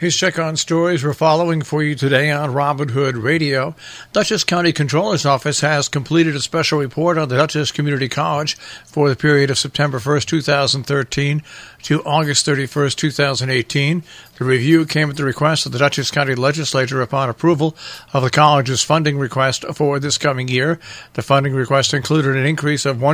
Here's check on stories we're following for you today on Robin Hood Radio. Dutchess County Controller's Office has completed a special report on the Dutchess Community College for the period of September 1st, 2013 to August 31st, 2018. The review came at the request of the Dutchess County Legislature upon approval of the college's funding request for this coming year. The funding request included an increase of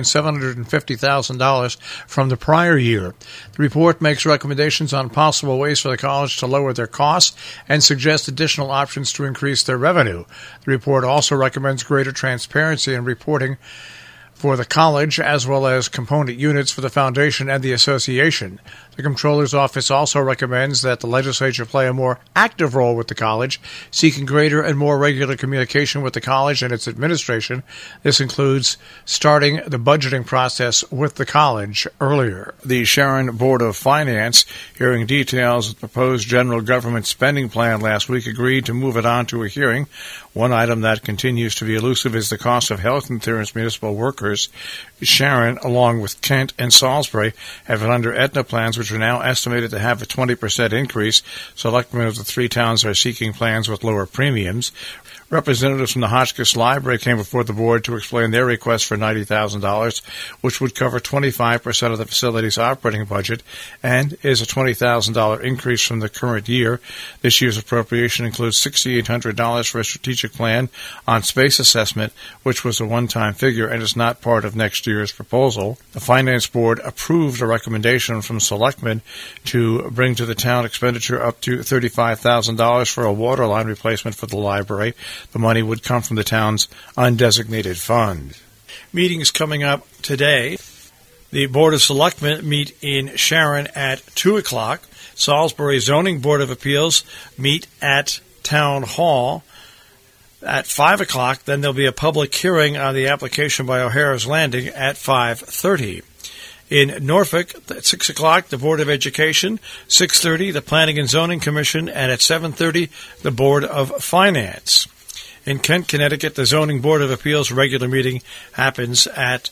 $1,750,000 from the prior year. The report makes recommendations on possible ways for the college to lower their costs and suggests additional options to increase their revenue. The report also recommends greater transparency in reporting for the college, as well as component units for the foundation and the association. The Comptroller's Office also recommends that the legislature play a more active role with the college, seeking greater and more regular communication with the college and its administration. This includes starting the budgeting process with the college earlier. The Sharon Board of Finance, hearing details of the proposed general government spending plan last week, agreed to move it on to a hearing. One item that continues to be elusive is the cost of health insurance for municipal workers. Sharon, along with Kent and Salisbury, have been under Aetna plans which are now estimated to have a 20% increase. Selectmen of the three towns are seeking plans with lower premiums. Representatives from the Hotchkiss Library came before the board to explain their request for $90,000, which would cover 25% of the facility's operating budget and is a $20,000 increase from the current year. This year's appropriation includes $6,800 for a strategic plan on space assessment, which was a one-time figure and is not part of next year's proposal. The Finance Board approved a recommendation from selectmen to bring to the town expenditure up to $35,000 for a water line replacement for the library. The money would come from the town's undesignated fund. Meetings coming up today. The Board of Selectmen meet in Sharon at 2 o'clock. Salisbury Zoning Board of Appeals meet at Town Hall at 5 o'clock. Then there'll be a public hearing on the application by O'Hara's Landing at 5:30. In Norfolk, at 6 o'clock, the Board of Education, 6:30, the Planning and Zoning Commission, and at 7:30, the Board of Finance. In Kent, Connecticut, the Zoning Board of Appeals regular meeting happens at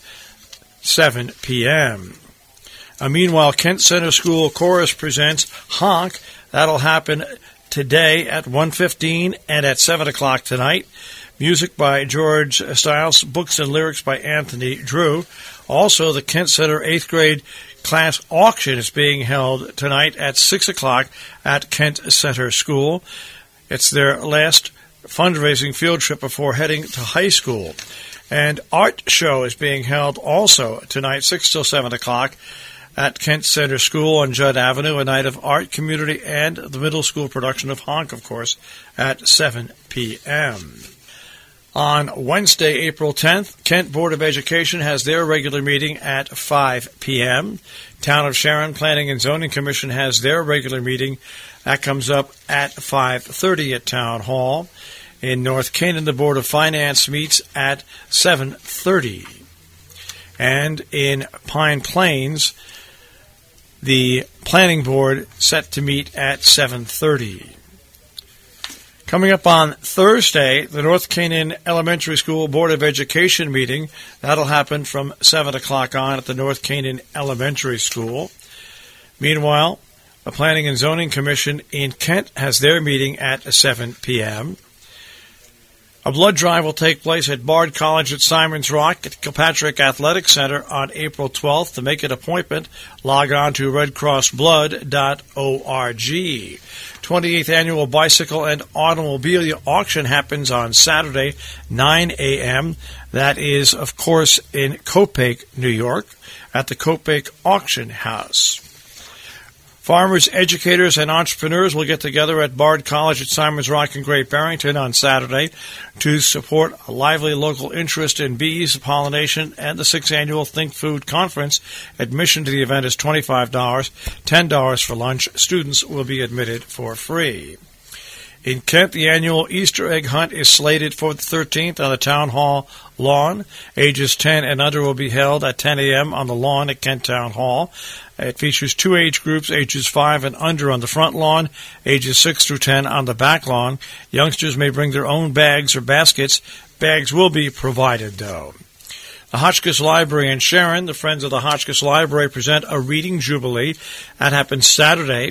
7 p.m. Meanwhile, Kent Center School Chorus presents Honk. That'll happen today at 1:15 and at 7 o'clock tonight. Music by George Stiles, books and lyrics by Anthony Drew. Also, the Kent Center 8th grade class auction is being held tonight at 6 o'clock at Kent Center School. It's their last fundraising field trip before heading to high school. And art show is being held also tonight, 6 till 7 o'clock at Kent Center School on Judd Avenue, a night of art, community, and the middle school production of Honk, of course, at 7 p.m. On Wednesday, April 10th, Kent Board of Education has their regular meeting at 5 p.m. Town of Sharon Planning and Zoning Commission has their regular meeting. That comes up at 5:30 at Town Hall. In North Canaan, the Board of Finance meets at 7:30. And in Pine Plains, the Planning Board set to meet at 7:30. Coming up on Thursday, the North Canaan Elementary School Board of Education meeting. That'll happen from 7 o'clock on at the North Canaan Elementary School. Meanwhile, the Planning and Zoning Commission in Kent has their meeting at 7 p.m. A blood drive will take place at Bard College at Simons Rock at Kilpatrick Athletic Center on April 12th. To make an appointment, log on to redcrossblood.org. 28th Annual Bicycle and Automobile Auction happens on Saturday, 9 a.m. That is, of course, in Copake, New York, at the Copake Auction House. Farmers, educators, and entrepreneurs will get together at Bard College at Simons Rock in Great Barrington on Saturday to support a lively local interest in bees, pollination, and the 6th Annual Think Food Conference. Admission to the event is $25, $10 for lunch. Students will be admitted for free. In Kent, the annual Easter egg hunt is slated for the 13th on the Town Hall lawn. Ages 10 and under will be held at 10 a.m. on the lawn at Kent Town Hall. It features two age groups, ages 5 and under on the front lawn, ages 6 through 10 on the back lawn. Youngsters may bring their own bags or baskets. Bags will be provided, though. The Hotchkiss Library in Sharon, the Friends of the Hotchkiss Library present a reading jubilee. That happens Saturday.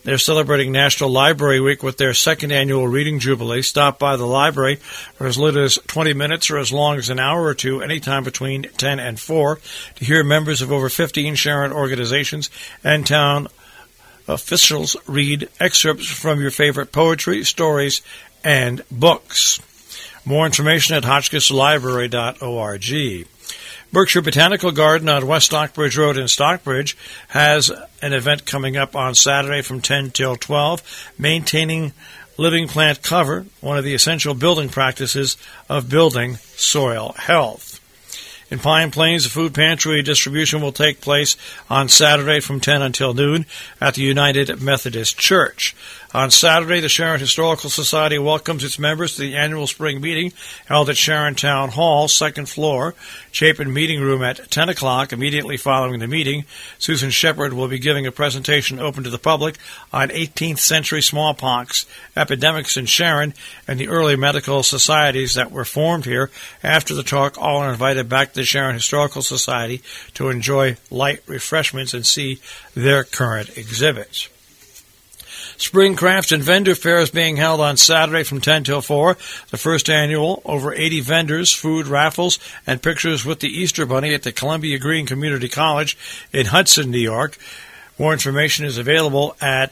They're celebrating National Library Week with their second annual Reading Jubilee. Stop by the library for as little as 20 minutes or as long as an hour or two, anytime between 10 and 4, to hear members of over 15 Sharon organizations and town officials read excerpts from your favorite poetry, stories, and books. More information at hotchkisslibrary.org. Berkshire Botanical Garden on West Stockbridge Road in Stockbridge has an event coming up on Saturday from 10 till 12, maintaining living plant cover, one of the essential building practices of building soil health. In Pine Plains, a food pantry distribution will take place on Saturday from 10 until noon at the United Methodist Church. On Saturday, the Sharon Historical Society welcomes its members to the annual spring meeting held at Sharon Town Hall, second floor, Chapin Meeting Room at 10 o'clock. Immediately following the meeting, Susan Shepard will be giving a presentation open to the public on 18th century smallpox epidemics in Sharon and the early medical societies that were formed here. After the talk, all are invited back to the Sharon Historical Society to enjoy light refreshments and see their current exhibits. Spring Crafts and Vendor Fair is being held on Saturday from 10 till 4. The first annual, over 80 vendors, food raffles, and pictures with the Easter Bunny at the Columbia Green Community College in Hudson, New York. More information is available at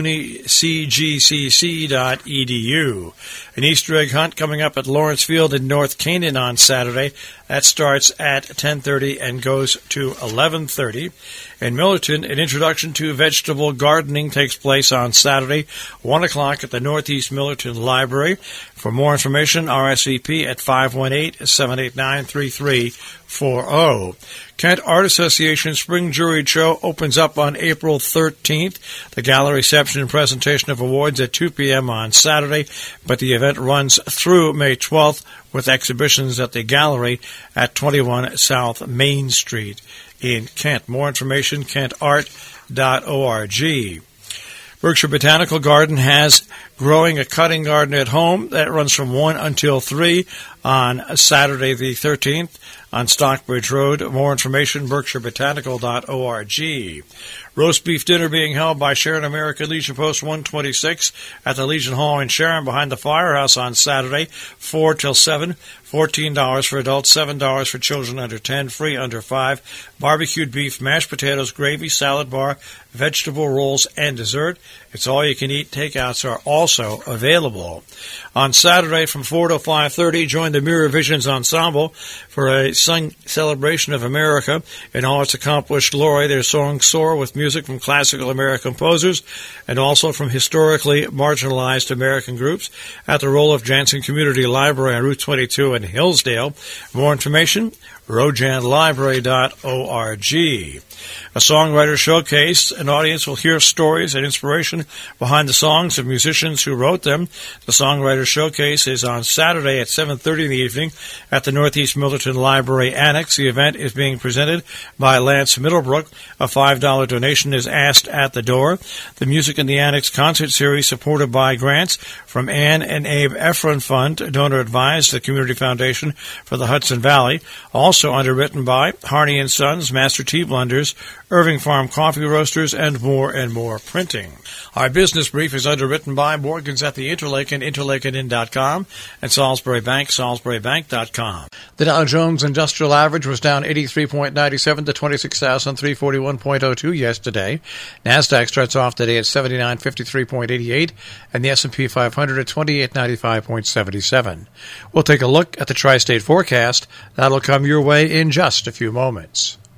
sunycgcc.edu. An Easter egg hunt coming up at Lawrence Field in North Canaan on Saturday. That starts at 10:30 and goes to 11:30. In Millerton, an introduction to vegetable gardening takes place on Saturday, 1 o'clock at the Northeast Millerton Library. For more information, RSVP at 518-789-3340. Kent Art Association Spring Juried Show opens up on April 13th. The gala reception and presentation of awards at 2 p.m. on Saturday, but the event runs through May 12th with exhibitions at the gallery at 21 South Main Street in Kent. More information, kentart.org. Berkshire Botanical Garden has Growing a Cutting Garden at Home. That runs from 1 until 3 on Saturday the 13th on Stockbridge Road. More information, berkshirebotanical.org. Roast beef dinner being held by Sharon America Legion Post 126 at the Legion Hall in Sharon behind the firehouse on Saturday, 4 till 7. $14 for adults, $7 for children under 10, free under 5. Barbecued beef, mashed potatoes, gravy, salad bar, vegetable rolls, and dessert. It's all you can eat. Takeouts are also available. On Saturday from 4 to 5:30, join the Mirror Visions Ensemble for a sung celebration of America in all its accomplished glory. Their song Soar with music from classical American composers and also from historically marginalized American groups at the Roloff Jansen Community Library on Route 22 in Hillsdale. More information, rojanlibrary.org. A songwriter showcase. An audience will hear stories and inspiration behind the songs of musicians who wrote them. The songwriter showcase is on Saturday at 7:30 in the evening at the Northeast Millerton Library Annex. The event is being presented by Lance Middlebrook. A $5 donation is asked at the door. The Music in the Annex concert series, supported by grants from Ann and Abe Efron Fund, donor advised, the Community Foundation for the Hudson Valley. Also underwritten by Harney & Sons, Master Tea Blenders, Irving Farm Coffee Roasters, and more printing. Our business brief is underwritten by Morgans at the Interlaken, interlakenin.com, and Salisbury Bank, salisburybank.com. The Dow Jones Industrial Average was down 83.97 to 26,341.02 yesterday. NASDAQ starts off today at 7953.88, and the S&P 500 at 2895.77. We'll take a look at the tri-state forecast. That'll come your way in just a few moments.